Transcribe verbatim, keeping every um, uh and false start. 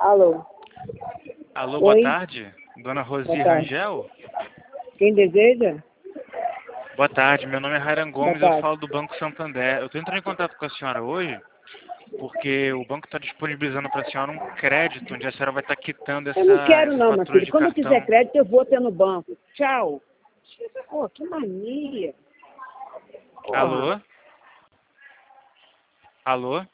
Alô? Alô, boa Oi? tarde. Dona Rosi Boa tarde. Rangel? Quem deseja? Boa tarde, meu nome é Rairan Boa Gomes, eu tarde. falo do Banco Santander. Eu estou entrando em contato com a senhora hoje porque o banco está disponibilizando para a senhora um crédito onde a senhora vai estar quitando essa, Eu não quero essa não, meu fatura filho. de Quando eu quiser cartão. crédito, eu vou ter no banco. Tchau. Pô, que mania. Porra. Alô? Alô?